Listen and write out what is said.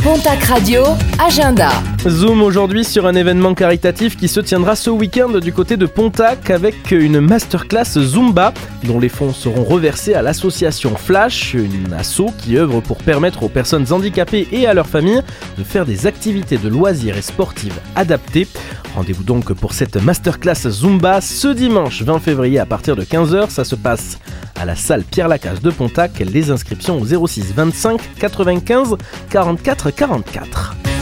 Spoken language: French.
Pontac Radio, agenda. Zoom aujourd'hui sur un événement caritatif qui se tiendra ce week-end du côté de Pontac avec une masterclass Zumba dont les fonds seront reversés à l'association Flash, une asso qui œuvre pour permettre aux personnes handicapées et à leurs familles de faire des activités de loisirs et sportives adaptées. Rendez-vous donc pour cette masterclass Zumba ce dimanche 20 février à partir de 15h. Ça se passe à la salle Pierre Lacaze de Pontac. Les inscriptions au 06 25 95 44 44.